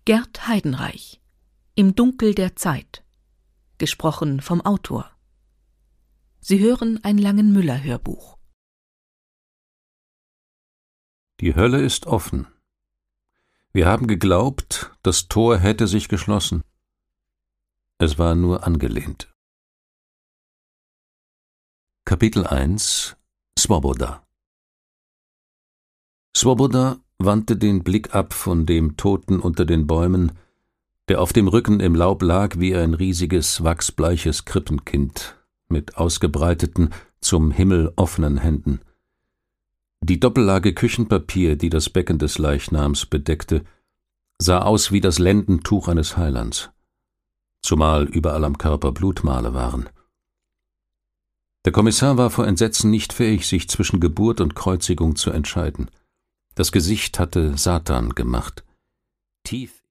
Gerd Heidenreich. Im Dunkel der Zeit. Gesprochen vom Autor. Sie hören ein Langenmüller-Hörbuch. Die Hölle ist offen. Wir haben geglaubt, das Tor hätte sich geschlossen. Es war nur angelehnt. Kapitel 1 Swoboda. Swoboda wandte den Blick ab von dem Toten unter den Bäumen, der auf dem Rücken im Laub lag wie ein riesiges, wachsbleiches Krippenkind mit ausgebreiteten, zum Himmel offenen Händen. Die Doppellage Küchenpapier, die das Becken des Leichnams bedeckte, sah aus wie das Lendentuch eines Heilands, zumal überall am Körper Blutmale waren. Der Kommissar war vor Entsetzen nicht fähig, sich zwischen Geburt und Kreuzigung zu entscheiden. Das Gesicht hatte Satan gemacht. Tief